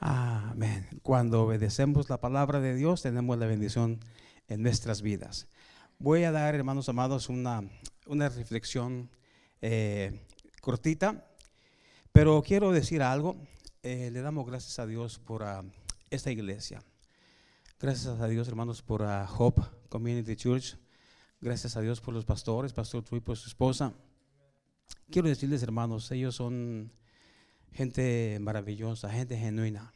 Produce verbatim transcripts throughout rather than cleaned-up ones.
Amén. Cuando obedecemos la palabra de Dios, tenemos la bendición en nuestras vidas. Voy a dar, hermanos amados, una, una reflexión eh, cortita, pero quiero decir algo. Eh, le damos gracias a Dios por uh, esta iglesia. Gracias a Dios, hermanos, por uh, Hope Community Church. Gracias a Dios por los pastores, Pastor Truy, por su esposa. Quiero decirles, hermanos, ellos son gente maravillosa, gente genuina.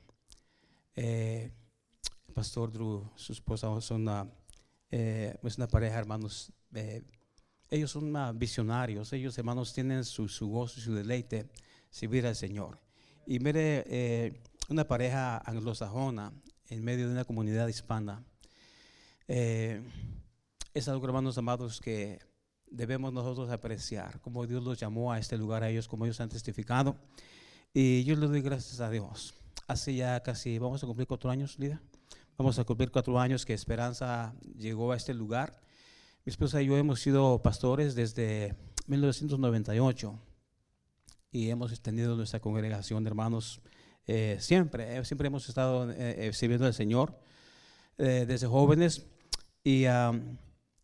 Eh, Pastor Drew, su esposa, son una, eh, es una pareja, hermanos. Eh, ellos son uh, visionarios. Ellos, hermanos, tienen su, su gozo y su deleite servir al Señor. Y mire, eh, una pareja anglosajona en medio de una comunidad hispana. Eh, es algo, hermanos amados, que debemos nosotros apreciar, como Dios los llamó a este lugar, a ellos, como ellos han testificado. Y yo le doy gracias a Dios. Hace ya casi, vamos a cumplir cuatro años, Lida. Vamos a cumplir cuatro años que Esperanza llegó a este lugar. Mi esposa y yo hemos sido pastores desde mil novecientos noventa y ocho y hemos extendido nuestra congregación de hermanos eh, siempre. Eh, siempre hemos estado eh, sirviendo al Señor eh, desde jóvenes. Y um,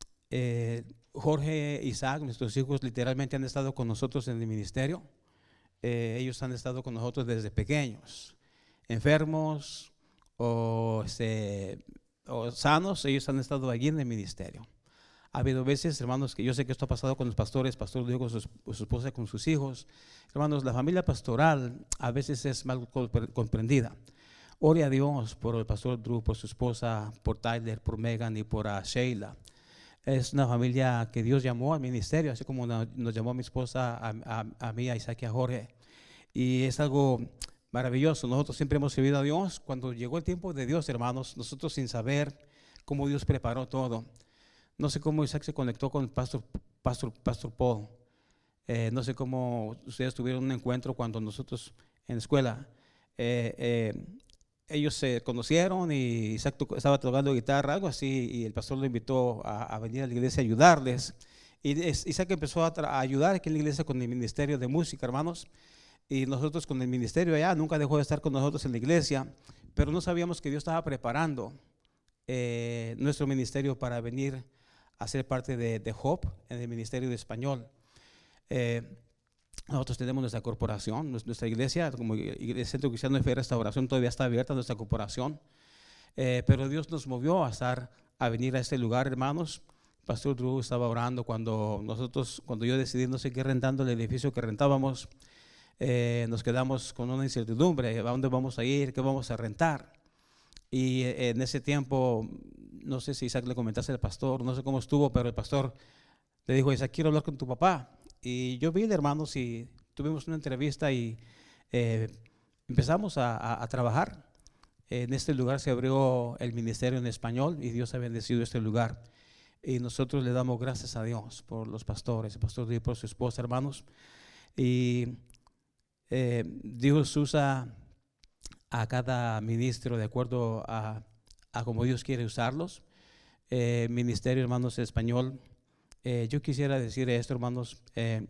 eh, Jorge e Isaac, nuestros hijos, literalmente han estado con nosotros en el ministerio. Eh, ellos han estado con nosotros desde pequeños, enfermos o, este, o sanos, ellos han estado allí en el ministerio. Ha habido veces, hermanos, que yo sé que esto ha pasado con los pastores, pastor dijo con su, su esposa, con sus hijos. Hermanos, la familia pastoral a veces es mal comprendida. Ore a Dios por el pastor Drew, por su esposa, por Tyler, por Megan y por uh, Sheila. Es una familia que Dios llamó al ministerio, así como nos llamó a mi esposa, a, a, a mí, a Isaac y a Jorge. Y es algo maravilloso. Nosotros siempre hemos servido a Dios. Cuando llegó el tiempo de Dios, hermanos, nosotros sin saber cómo Dios preparó todo. No sé cómo Isaac se conectó con el pastor, pastor, pastor Paul. Eh, no sé cómo ustedes tuvieron un encuentro cuando nosotros en la escuela. Eh, eh, ellos se conocieron y Isaac tocó, estaba tocando guitarra, algo así, y el pastor lo invitó a, a venir a la iglesia a ayudarles. Y es, Isaac empezó a, a ayudar aquí en la iglesia con el ministerio de música, hermanos. Y nosotros con el ministerio allá, nunca dejó de estar con nosotros en la iglesia, pero no sabíamos que Dios estaba preparando eh, nuestro ministerio para venir a ser parte de, de Hope en el ministerio de español. Eh, nosotros tenemos nuestra corporación, nuestra iglesia, como el Centro Cristiano de Fe y Restauración, todavía está abierta nuestra corporación, eh, pero Dios nos movió a estar, a venir a este lugar, hermanos. Pastor Drew estaba orando cuando nosotros, cuando yo decidí no seguir rentando el edificio que rentábamos. Eh, nos quedamos con una incertidumbre: ¿a dónde vamos a ir? ¿Qué vamos a rentar? Y eh, en ese tiempo, no sé si Isaac le comentaste al pastor, no sé cómo estuvo, pero el pastor le dijo: Isaac, quiero hablar con tu papá. Y yo vi, hermanos, y tuvimos una entrevista y eh, empezamos a, a, a trabajar. En este lugar se abrió el ministerio en español y Dios ha bendecido este lugar. Y nosotros le damos gracias a Dios por los pastores, el pastor y por su esposa, hermanos. Y Eh, Dios usa a cada ministro de acuerdo a, a como Dios quiere usarlos. Eh, ministerio, hermanos, en español. Eh, yo quisiera decir esto, hermanos. Eh,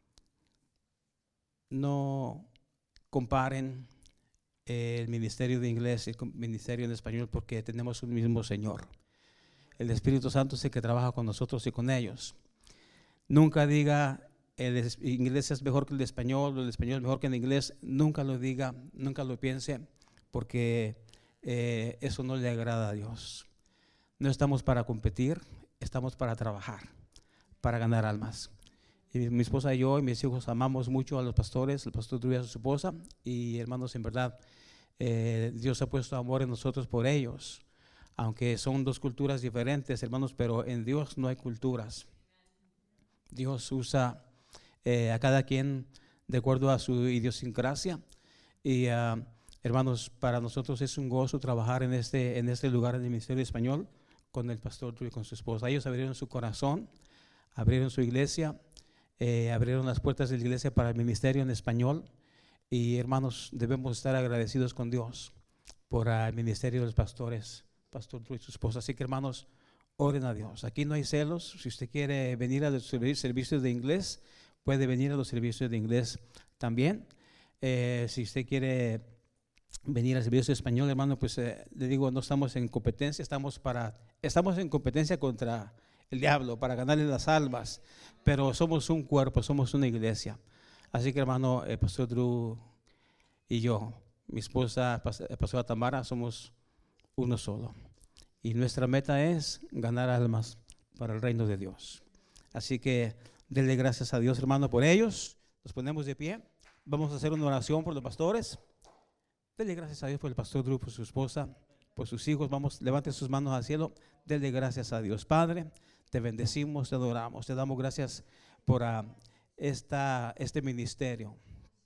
no comparen eh, el ministerio de inglés y el ministerio en español, porque tenemos un mismo Señor. El Espíritu Santo es el que trabaja con nosotros y con ellos. Nunca diga: el inglés es mejor que el español, o el español es mejor que el inglés. Nunca lo diga, nunca lo piense, porque eh, eso no le agrada a Dios. No estamos para competir, estamos para trabajar, para ganar almas. Y mi esposa y yo y mis hijos amamos mucho a los pastores, el pastor Drew y a su esposa, y hermanos, en verdad, eh, Dios ha puesto amor en nosotros por ellos, aunque son dos culturas diferentes, hermanos, pero en Dios no hay culturas. Dios usa Eh, a cada quien de acuerdo a su idiosincrasia. Y uh, hermanos, para nosotros es un gozo trabajar en este, en este lugar en el ministerio español con el pastor y con su esposa. Ellos abrieron su corazón, abrieron su iglesia, eh, abrieron las puertas de la iglesia para el ministerio en español. Y hermanos, debemos estar agradecidos con Dios por uh, el ministerio de los pastores, pastor y su esposa. Así que, hermanos, oren a Dios. Aquí no hay celos. Si usted quiere venir a los servicios de inglés, puede venir a los servicios de inglés también. Eh, si usted quiere venir al servicio español, hermano, pues eh, le digo, no estamos en competencia, estamos para, estamos en competencia contra el diablo, para ganarle las almas, pero somos un cuerpo, somos una iglesia. Así que, hermano, el pastor Drew y yo, mi esposa, la pastora Tamara, somos uno solo. Y nuestra meta es ganar almas para el reino de Dios. Así que denle gracias a Dios, hermano, por ellos. Nos ponemos de pie. Vamos a hacer una oración por los pastores. Denle gracias a Dios por el pastor Drew, por su esposa, por sus hijos. Vamos, levante sus manos al cielo. Denle gracias a Dios. Padre, te bendecimos, te adoramos. Te damos gracias por uh, esta, este ministerio.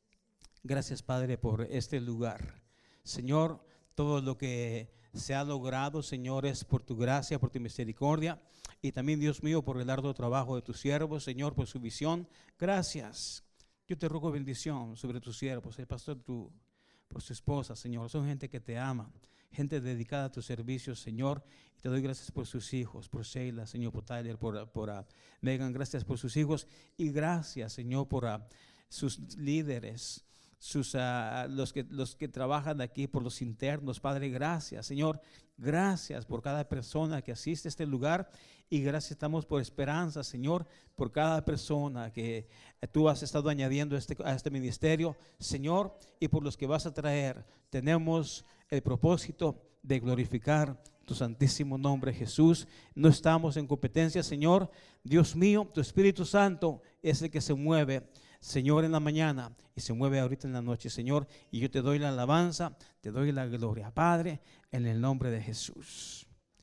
Gracias, Padre, por este lugar. Señor, todo lo que se ha logrado, Señor, es por tu gracia, por tu misericordia. Y también, Dios mío, por el arduo trabajo de tus siervos, Señor, por su visión. Gracias. Yo te ruego bendición sobre tus siervos, el pastor tú, por su esposa, Señor. Son gente que te ama, gente dedicada a tus servicios, Señor. Y te doy gracias por sus hijos, por Sheila, Señor, por Tyler, por, por uh, Megan. Gracias por sus hijos. Y gracias, Señor, por uh, sus líderes, sus, uh, los, que, los que trabajan aquí, por los internos. Padre, gracias, Señor. Gracias por cada persona que asiste a este lugar. Y gracias estamos por esperanza, Señor, por cada persona que tú has estado añadiendo a este, a este ministerio, Señor, y por los que vas a traer. Tenemos el propósito de glorificar tu santísimo nombre, Jesús. No estamos en competencia, Señor. Dios mío, tu Espíritu Santo es el que se mueve, Señor, en la mañana y se mueve ahorita en la noche, Señor. Y yo te doy la alabanza, te doy la gloria, Padre, en el nombre de Jesús.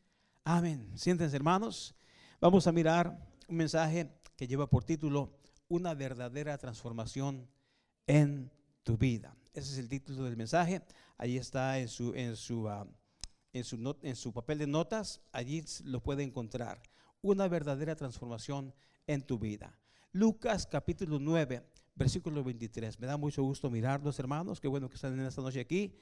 Amén. Siéntense, hermanos. Vamos a mirar un mensaje que lleva por título Una verdadera transformación en tu vida. Ese es el título del mensaje. Ahí está en su, en su, uh, en su, not, en su papel de notas. Allí lo puede encontrar. Una verdadera transformación en tu vida. Lucas capítulo nueve, versículo veintitrés. Me da mucho gusto mirarlos, hermanos. Qué bueno que están en esta noche aquí.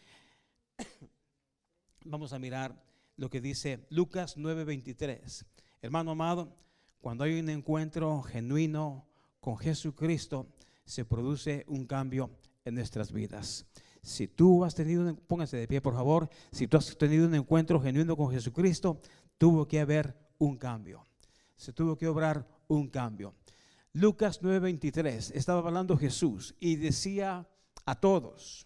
Vamos a mirar lo que dice Lucas nueve veintitrés. Hermano amado, cuando hay un encuentro genuino con Jesucristo, se produce un cambio en nuestras vidas. Si tú has tenido, pónganse de pie por favor, si tú has tenido un encuentro genuino con Jesucristo, tuvo que haber un cambio. Se tuvo que obrar un cambio. Lucas nueve veintitrés, estaba hablando Jesús y decía a todos: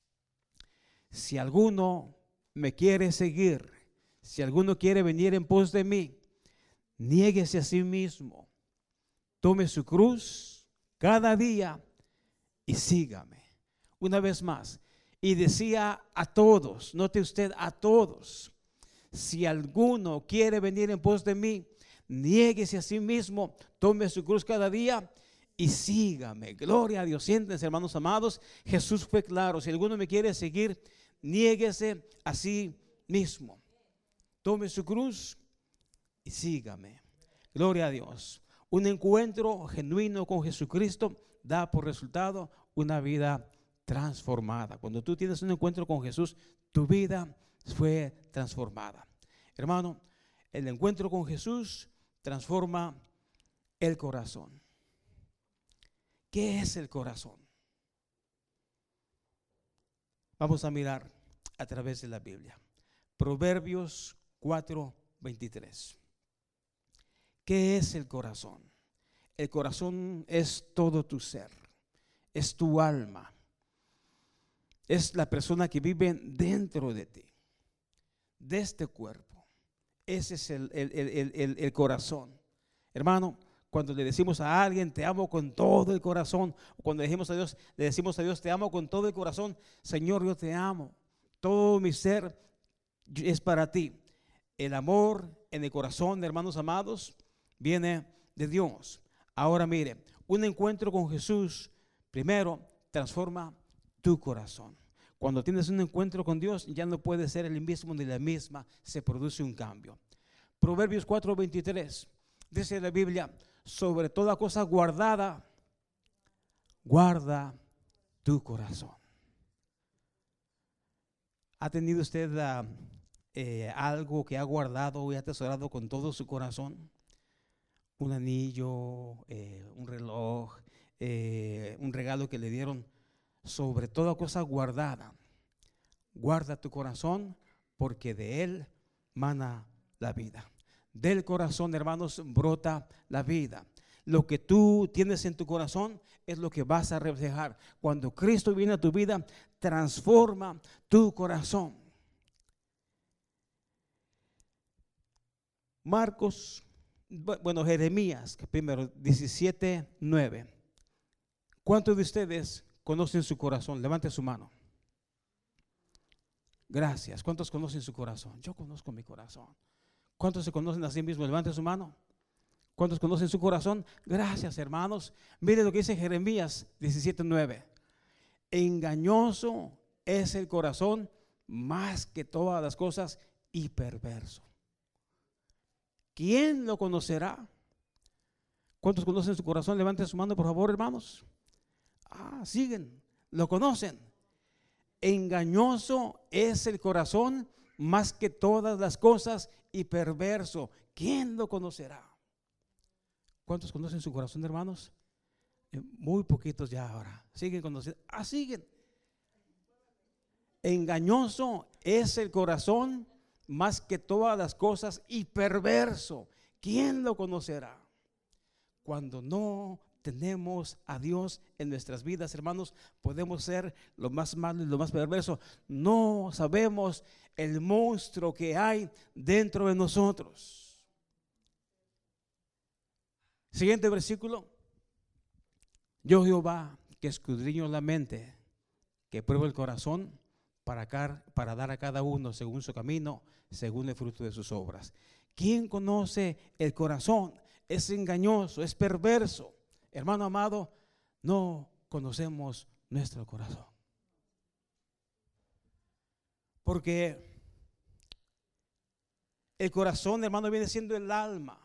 si alguno me quiere seguir, si alguno quiere venir en pos de mí, niéguese a sí mismo, tome su cruz cada día y sígame. Una vez más, y decía a todos, note usted, a todos: si alguno quiere venir en pos de mí, niéguese a sí mismo, tome su cruz cada día y sígame. Gloria a Dios. Siéntense, hermanos amados. Jesús fue claro: si alguno me quiere seguir, niéguese a sí mismo, tome su cruz y sígame. Gloria a Dios. Un encuentro genuino con Jesucristo da por resultado una vida transformada. Cuando tú tienes un encuentro con Jesús, tu vida fue transformada. Hermano, el encuentro con Jesús transforma el corazón. ¿Qué es el corazón? Vamos a mirar a través de la Biblia. Proverbios cuatro veintitrés. ¿Qué es el corazón? El corazón es todo tu ser, es tu alma, es la persona que vive dentro de ti, de este cuerpo. Ese es el, el, el, el, el corazón. Hermano, cuando le decimos a alguien te amo con todo el corazón, o cuando le decimos a Dios, le decimos a Dios te amo con todo el corazón, Señor, yo te amo, todo mi ser es para ti. El amor en el corazón, hermanos amados, viene de Dios. Ahora mire, un encuentro con Jesús primero transforma tu corazón. Cuando tienes un encuentro con Dios, ya no puede ser el mismo ni la misma, se produce un cambio. Proverbios cuatro veintitrés, dice la Biblia: sobre toda cosa guardada, guarda tu corazón. ¿Ha tenido usted uh, eh, algo que ha guardado y atesorado con todo su corazón? Un anillo, eh, un reloj, eh, un regalo que le dieron. Sobre toda cosa guardada, Guarda tu corazón, porque de él mana la vida. Del corazón, hermanos, brota la vida. Lo que tú tienes en tu corazón es lo que vas a reflejar. Cuando Cristo viene a tu vida, transforma tu corazón. Marcos, bueno, Jeremías, primero, diecisiete, nueve. ¿Cuántos de ustedes conocen su corazón? Levante su mano. Gracias. ¿Cuántos conocen su corazón? Yo conozco mi corazón. ¿Cuántos se conocen a sí mismos? Levante su mano. ¿Cuántos conocen su corazón? Gracias, hermanos. Mire lo que dice Jeremías diecisiete, nueve. Engañoso es el corazón más que todas las cosas y perverso. ¿Quién lo conocerá? ¿Cuántos conocen su corazón? Levanten su mano, por favor, hermanos. Ah, siguen, lo conocen. Engañoso es el corazón más que todas las cosas y perverso. ¿Quién lo conocerá? ¿Cuántos conocen su corazón, hermanos? Eh, muy poquitos ya ahora. Siguen conociendo. Ah, siguen. Engañoso es el corazón más que todas las cosas y perverso. ¿Quién lo conocerá? Cuando no tenemos a Dios en nuestras vidas, hermanos, podemos ser lo más malo y lo más perverso. No sabemos el monstruo que hay dentro de nosotros. Siguiente versículo. Yo, Jehová, que escudriño la mente, que pruebo el corazón, para, acá, para dar a cada uno según su camino, según el fruto de sus obras. ¿Quién conoce el corazón? Es engañoso, es perverso. Hermano amado, no conocemos nuestro corazón. Porque el corazón, hermano, viene siendo el alma.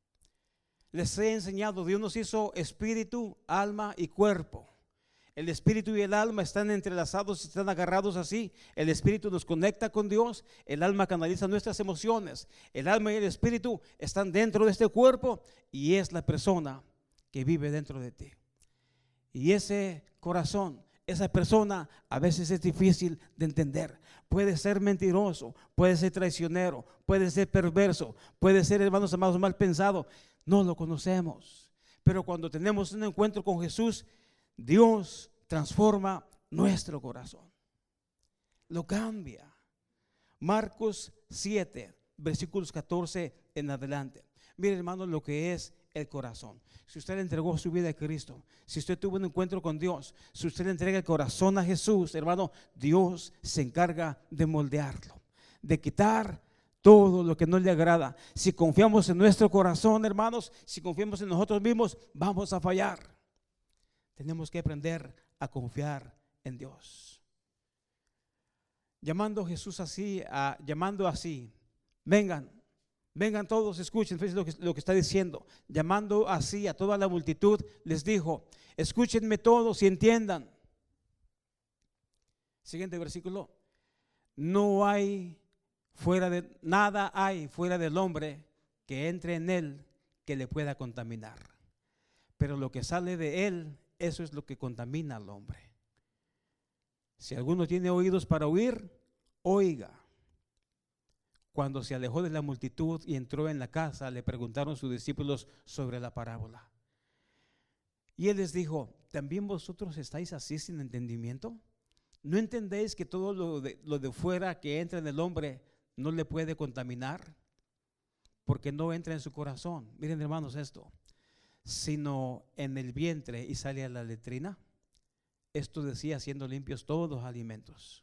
Les he enseñado, Dios nos hizo espíritu, alma y cuerpo. El espíritu y el alma están entrelazados, están agarrados así. El espíritu nos conecta con Dios, el alma canaliza nuestras emociones. El alma y el espíritu están dentro de este cuerpo y es la persona que vive dentro de ti. Y ese corazón, esa persona a veces es difícil de entender. Puede ser mentiroso, puede ser traicionero, puede ser perverso, puede ser, hermanos amados, mal pensado. No lo conocemos. Pero cuando tenemos un encuentro con Jesús, Dios transforma nuestro corazón, lo cambia. Marcos siete, versículos catorce en adelante. Mire, hermanos, lo que es el corazón. Si usted le entregó su vida a Cristo, si usted tuvo un encuentro con Dios, si usted le entrega el corazón a Jesús, hermano, Dios se encarga de moldearlo, de quitar todo lo que no le agrada. Si confiamos en nuestro corazón, hermanos, si confiamos en nosotros mismos, vamos a fallar. Tenemos que aprender a confiar en Dios. Llamando a Jesús así, a, llamando así, vengan, vengan todos, escuchen lo que, lo que está diciendo. Llamando así a toda la multitud, les dijo, escúchenme todos y entiendan. Siguiente versículo. No hay fuera de, nada hay fuera del hombre que entre en él que le pueda contaminar. Pero lo que sale de él, eso es lo que contamina al hombre. Si alguno tiene oídos para oír, oiga. Cuando se alejó de la multitud y entró en la casa, le preguntaron sus discípulos sobre la parábola. Y él les dijo, ¿también vosotros estáis así sin entendimiento? ¿No entendéis que todo lo de, lo de fuera que entra en el hombre no le puede contaminar? Porque no entra en su corazón. Miren, hermanos, esto. Sino en el vientre y sale a la letrina. Esto decía, siendo limpios todos los alimentos.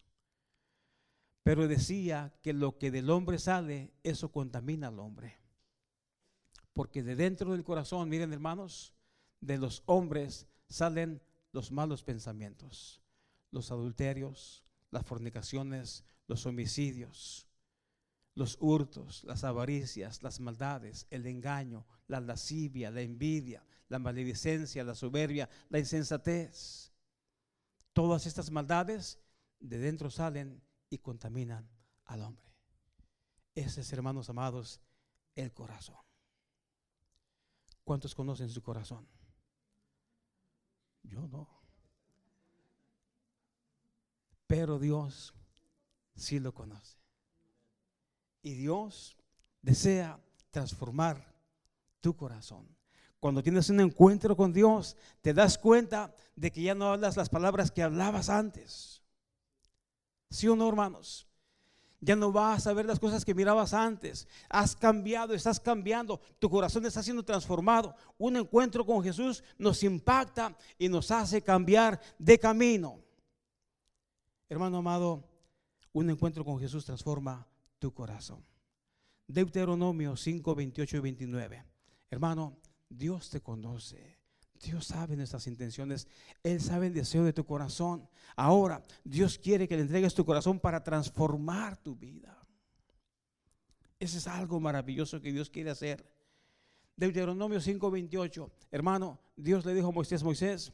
Pero decía que lo que del hombre sale, eso contamina al hombre. Porque de dentro del corazón, miren, hermanos, de los hombres salen los malos pensamientos, los adulterios, las fornicaciones, los homicidios, los hurtos, las avaricias, las maldades, el engaño, la lascivia, la envidia, la maledicencia, la soberbia, la insensatez. Todas estas maldades de dentro salen y contaminan al hombre. Ese es, hermanos amados, el corazón. ¿Cuántos conocen su corazón? Yo no. Pero Dios sí lo conoce. Y Dios desea transformar tu corazón. Cuando tienes un encuentro con Dios, te das cuenta de que ya no hablas las palabras que hablabas antes. ¿Sí o no, hermanos? Ya no vas a ver las cosas que mirabas antes. Has cambiado, estás cambiando. Tu corazón está siendo transformado. Un encuentro con Jesús nos impacta y nos hace cambiar de camino. Hermano amado, un encuentro con Jesús transforma tu corazón. Deuteronomio cinco, veintiocho y veintinueve. Hermano, Dios te conoce. Dios sabe nuestras intenciones. Él sabe el deseo de tu corazón. Ahora, Dios quiere que le entregues tu corazón para transformar tu vida. Ese es algo maravilloso que Dios quiere hacer. Deuteronomio cinco, veintiocho. Hermano, Dios le dijo a Moisés: Moisés,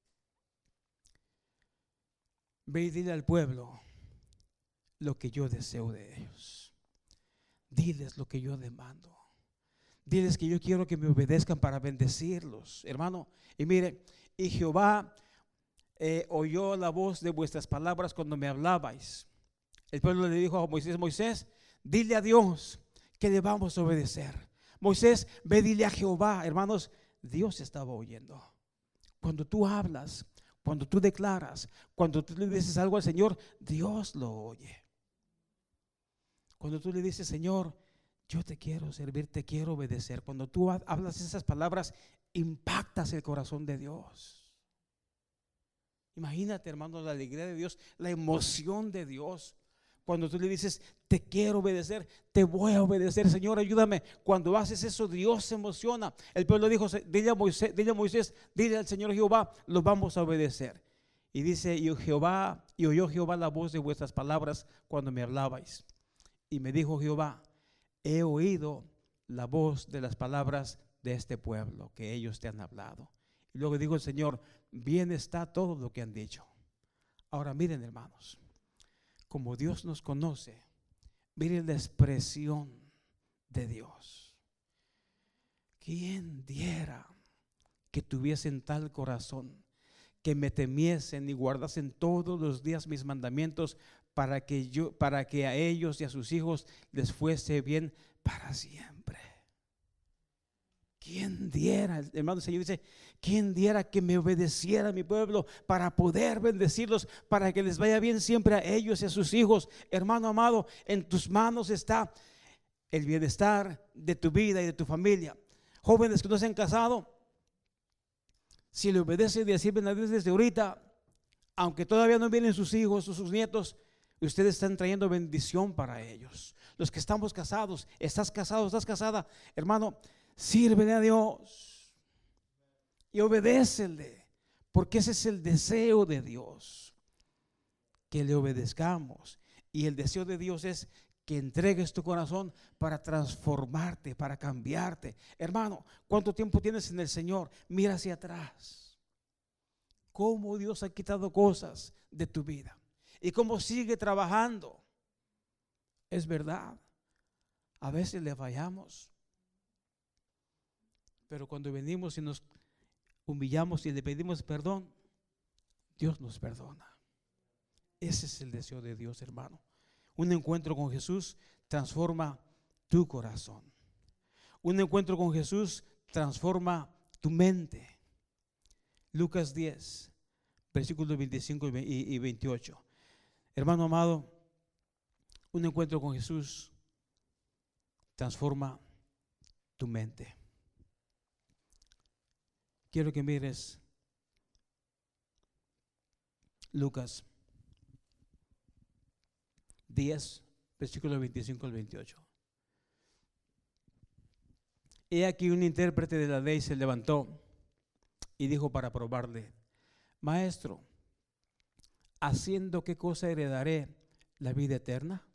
ve y dile al pueblo lo que yo deseo de ellos. Diles lo que yo demando. Diles que yo quiero que me obedezcan para bendecirlos, hermano. Y mire, y Jehová eh, oyó la voz de vuestras palabras cuando me hablabais. El pueblo le dijo a Moisés: Moisés, dile a Dios que le vamos a obedecer. Moisés, ve, dile a Jehová. Hermanos, Dios estaba oyendo. Cuando tú hablas, cuando tú declaras, cuando tú le dices algo al Señor, Dios lo oye. Cuando tú le dices: Señor, yo te quiero servir, te quiero obedecer. Cuando tú hablas esas palabras, impactas el corazón de Dios. Imagínate, hermano, la alegría de Dios, la emoción de Dios. Cuando tú le dices: te quiero obedecer, te voy a obedecer, Señor, ayúdame. Cuando haces eso, Dios se emociona. El pueblo dijo: dile a Moisés, dile a Moisés, dile al Señor Jehová, lo vamos a obedecer. Y dice: y Jehová, y oyó Jehová la voz de vuestras palabras cuando me hablabais. Y me dijo Jehová: he oído la voz de las palabras de este pueblo que ellos te han hablado. Y luego dijo el Señor: bien está todo lo que han dicho. Ahora miren, hermanos, como Dios nos conoce, miren la expresión de Dios. ¿Quién diera que tuviesen tal corazón, que me temiesen y guardasen todos los días mis mandamientos, para que yo, para que a ellos y a sus hijos les fuese bien para siempre? ¿Quién diera, hermano? El Señor dice: ¿quién diera que me obedeciera mi pueblo para poder bendecirlos, para que les vaya bien siempre a ellos y a sus hijos? Hermano amado, en tus manos está el bienestar de tu vida y de tu familia. Jóvenes que no se han casado, si le obedecen y sirven a Dios desde ahorita, aunque todavía no vienen sus hijos o sus nietos, ustedes están trayendo bendición para ellos. Los que estamos casados, estás casado, estás casada, hermano, sírvele a Dios y obedécele, porque ese es el deseo de Dios, que le obedezcamos. Y el deseo de Dios es que entregues tu corazón para transformarte, para cambiarte. Hermano, ¿cuánto tiempo tienes en el Señor? Mira hacia atrás, cómo Dios ha quitado cosas de tu vida y cómo sigue trabajando. Es verdad, a veces le fallamos, pero cuando venimos y nos humillamos y le pedimos perdón, Dios nos perdona. Ese es el deseo de Dios, hermano. Un encuentro con Jesús transforma tu corazón. Un encuentro con Jesús transforma tu mente. Lucas diez, versículos veinticinco y veintiocho. Hermano amado, un encuentro con Jesús transforma tu mente. Quiero que mires Lucas diez, versículos veinticinco al veintiocho. He aquí un intérprete de la ley se levantó y dijo para probarle: Maestro, ¿haciendo qué cosa heredaré la vida eterna?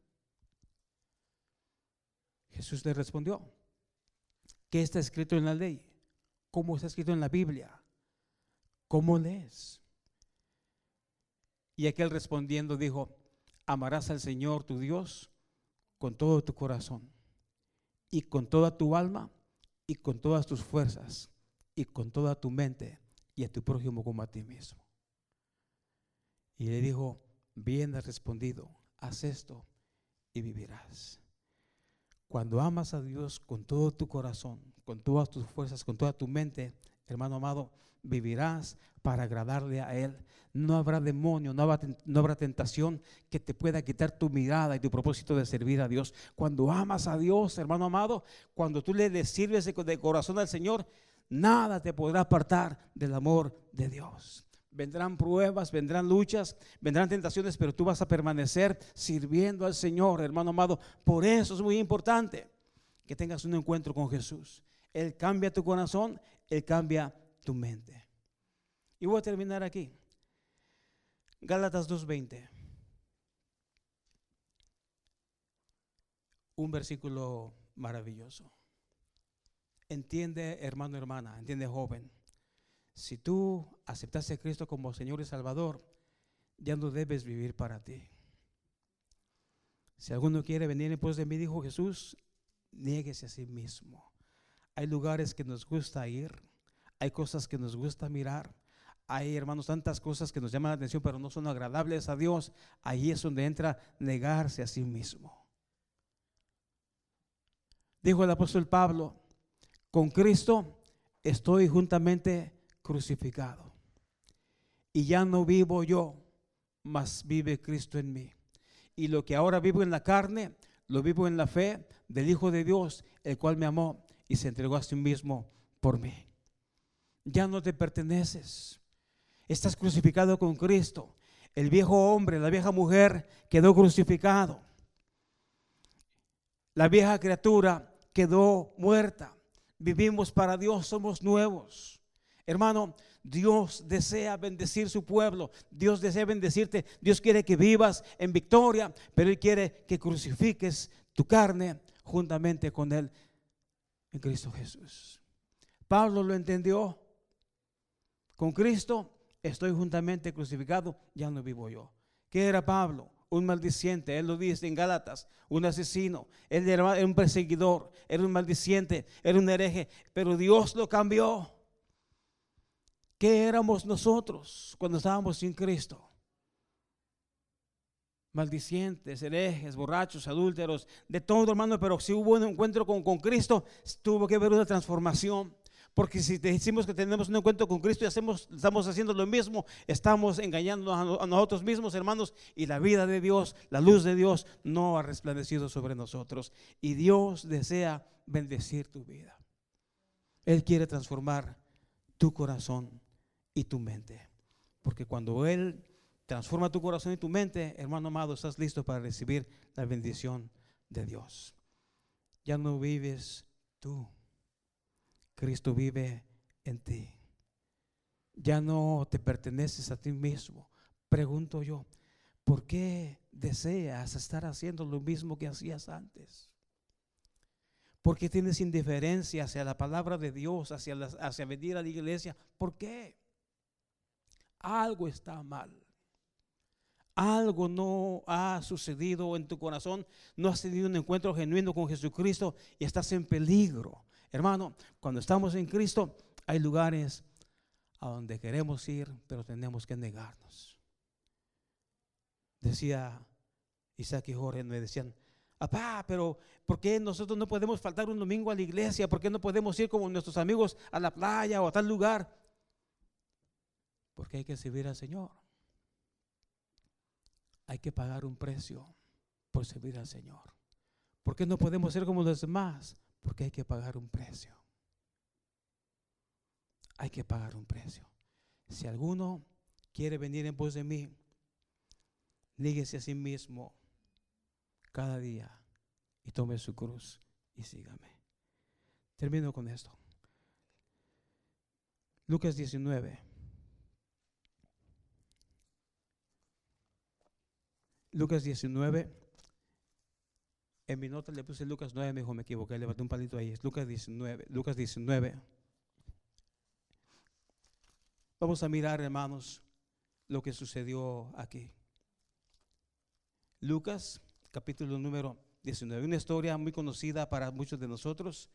Jesús le respondió: ¿qué está escrito en la ley? ¿Cómo está escrito en la Biblia? ¿Cómo lees? Y aquel respondiendo dijo: amarás al Señor tu Dios con todo tu corazón y con toda tu alma y con todas tus fuerzas y con toda tu mente, y a tu prójimo como a ti mismo. Y le dijo: bien has respondido, haz esto y vivirás. Cuando amas a Dios con todo tu corazón, con todas tus fuerzas, con toda tu mente, hermano amado, vivirás para agradarle a Él. No habrá demonio, no habrá, no habrá tentación que te pueda quitar tu mirada y tu propósito de servir a Dios. Cuando amas a Dios, hermano amado, cuando tú le, le sirves de, de corazón al Señor, nada te podrá apartar del amor de Dios. Vendrán pruebas, vendrán luchas, vendrán tentaciones, pero tú vas a permanecer sirviendo al Señor, hermano amado. Por eso es muy importante que tengas un encuentro con Jesús. Él cambia tu corazón, Él cambia tu mente. Y voy a terminar aquí. Gálatas dos veinte. Un versículo maravilloso. Entiende, hermano, hermana, entiende, joven. Si tú aceptaste a Cristo como Señor y Salvador, ya no debes vivir para ti. Si alguno quiere venir en pos de mí, dijo Jesús, niéguese a sí mismo. Hay lugares que nos gusta ir, hay cosas que nos gusta mirar, hay, hermanos, tantas cosas que nos llaman la atención, pero no son agradables a Dios. Ahí es donde entra negarse a sí mismo. Dijo el apóstol Pablo, con Cristo estoy juntamente crucificado. Y ya no vivo yo, mas vive Cristo en mí. Y lo que ahora vivo en la carne, lo vivo en la fe del Hijo de Dios, el cual me amó y se entregó a sí mismo por mí. Ya no te perteneces. Estás crucificado con Cristo. El viejo hombre, la vieja mujer quedó crucificado. La vieja criatura quedó muerta. Vivimos para Dios, somos nuevos. Hermano, Dios desea bendecir su pueblo. Dios desea bendecirte. Dios quiere que vivas en victoria, pero Él quiere que crucifiques tu carne juntamente con Él en Cristo Jesús. Pablo lo entendió. Con Cristo estoy juntamente crucificado, ya no vivo yo. ¿Qué era Pablo? Un maldiciente, él lo dice en Gálatas, un asesino, él era un perseguidor, era un maldiciente, era un hereje, pero Dios lo cambió. ¿Qué éramos nosotros cuando estábamos sin Cristo? Maldicientes, herejes, borrachos, adúlteros, de todo, hermano, pero si hubo un encuentro con, con Cristo, tuvo que haber una transformación. Porque si decimos que tenemos un encuentro con Cristo y hacemos, estamos haciendo lo mismo, estamos engañando a nosotros mismos, hermanos, y la vida de Dios, la luz de Dios no ha resplandecido sobre nosotros. Y Dios desea bendecir tu vida. Él quiere transformar tu corazón y tu mente. Porque cuando Él transforma tu corazón y tu mente, hermano amado, estás listo para recibir la bendición de Dios. Ya no vives tú. Cristo vive en ti. Ya no te perteneces a ti mismo. Pregunto yo, ¿por qué deseas estar haciendo lo mismo que hacías antes? ¿Por qué tienes indiferencia hacia la palabra de Dios, hacia, la, hacia venir a la iglesia? ¿Por qué? Algo está mal. Algo no ha sucedido en tu corazón. No has tenido un encuentro genuino con Jesucristo y estás en peligro. Hermano, cuando estamos en Cristo, hay lugares a donde queremos ir, pero tenemos que negarnos. Decía Isaac y Jorge, me decían, papá, pero ¿por qué nosotros no podemos faltar un domingo a la iglesia? ¿Por qué no podemos ir como nuestros amigos a la playa o a tal lugar? Porque hay que servir al Señor. Hay que pagar un precio por servir al Señor. ¿Por qué no podemos ser como los demás? Porque hay que pagar un precio. Hay que pagar un precio. Si alguno quiere venir en pos de mí, níguese a sí mismo cada día y tome su cruz y sígame. Termino con esto. Lucas diecinueve. Lucas diecinueve. En mi nota le puse Lucas nueve, me dijo, me equivoqué, levanté un palito ahí. Es Lucas diecinueve. Lucas diecinueve. Vamos a mirar, hermanos, lo que sucedió aquí. Lucas, capítulo número diecinueve. Una historia muy conocida para muchos de nosotros.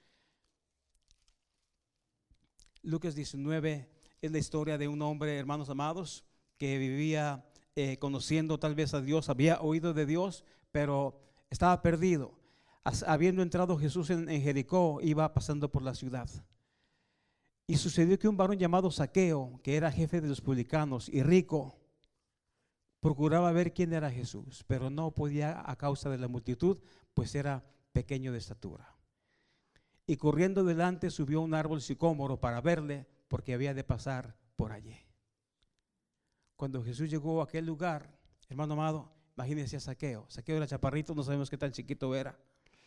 Lucas diecinueve es la historia de un hombre, hermanos amados, que vivía eh, conociendo tal vez a Dios, había oído de Dios, pero estaba perdido. As, habiendo entrado Jesús en, en Jericó, iba pasando por la ciudad. Y sucedió que un varón llamado Zaqueo, que era jefe de los publicanos y rico, procuraba ver quién era Jesús, pero no podía a causa de la multitud, pues era pequeño de estatura. Y corriendo delante subió a un árbol sicómoro para verle, porque había de pasar por allí. Cuando Jesús llegó a aquel lugar, hermano amado, imagínense a Zaqueo. Zaqueo era chaparrito, no sabemos qué tan chiquito era.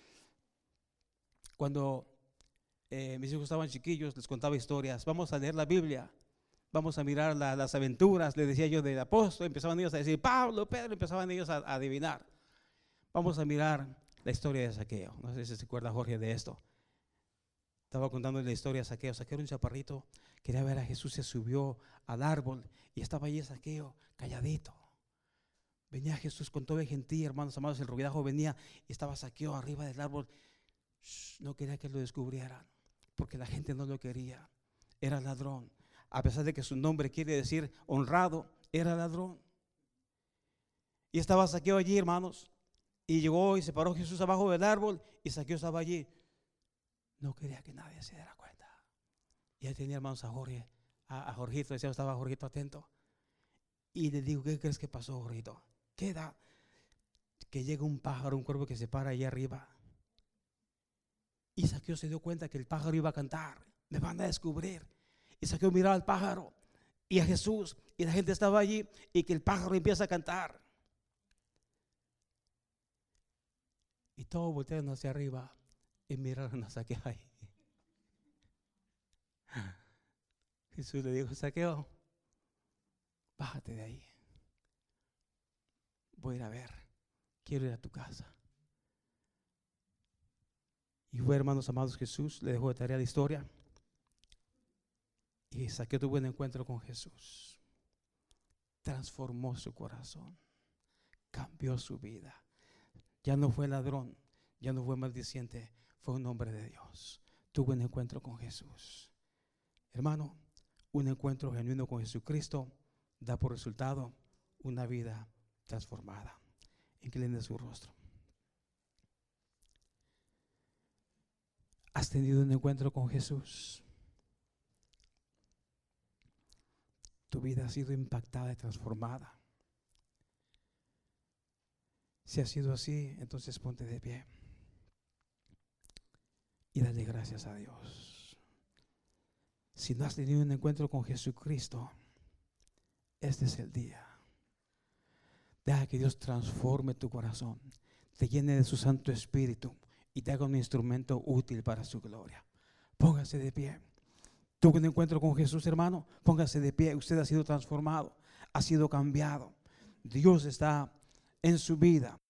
Cuando eh, mis hijos estaban chiquillos, les contaba historias. Vamos a leer la Biblia. Vamos a mirar la, las aventuras, le decía yo, del apóstol. Empezaban ellos a decir, Pablo, Pedro, empezaban ellos a, a adivinar. Vamos a mirar la historia de Zaqueo. No sé si se acuerda Jorge de esto. Estaba contando la historia de Zaqueo. Zaqueo era un chaparrito, quería ver a Jesús, se subió al árbol y estaba allí Zaqueo, calladito. Venía Jesús con todo el gentío, hermanos amados, el ruidajo venía y estaba Zaqueo arriba del árbol. Shh, no quería que lo descubrieran, porque la gente no lo quería. Era ladrón. A pesar de que su nombre quiere decir honrado, era ladrón. Y estaba Zaqueo allí, hermanos, y llegó y se paró Jesús abajo del árbol y Zaqueo estaba allí. No quería que nadie se diera cuenta. Y ahí tenía, hermanos, a Jorge, a, a Jorgito, decía, estaba Jorgito atento. Y le digo, ¿qué crees que pasó, Jorgito? ¿Qué da? Que llega un pájaro, un cuervo que se para ahí arriba. Y Zaqueo se dio cuenta que el pájaro iba a cantar. Me van a descubrir. Y Zaqueo miraba al pájaro y a Jesús, y la gente estaba allí, y que el pájaro empieza a cantar. Y todos voltearon hacia arriba y miraron a Zaqueo ahí. Jesús le dijo, Zaqueo, bájate de ahí. Voy a ir a ver, quiero ir a tu casa. Y fue, hermanos amados, Jesús le dejó de tarea la historia. Y Zaqueo tuvo un encuentro con Jesús. Transformó su corazón. Cambió su vida. Ya no fue ladrón, ya no fue maldiciente, fue un hombre de Dios. Tuvo un encuentro con Jesús. Hermano, un encuentro genuino con Jesucristo da por resultado una vida transformada. Incline su rostro. ¿Has tenido un encuentro con Jesús? Tu vida ha sido impactada y transformada. Si ha sido así, entonces ponte de pie y dale gracias a Dios. Si no has tenido un encuentro con Jesucristo, este es el día. Deja que Dios transforme tu corazón, te llene de su Santo Espíritu y te haga un instrumento útil para su gloria. Póngase de pie. Tuvo un encuentro con Jesús, hermano, póngase de pie. Usted ha sido transformado, ha sido cambiado. Dios está en su vida.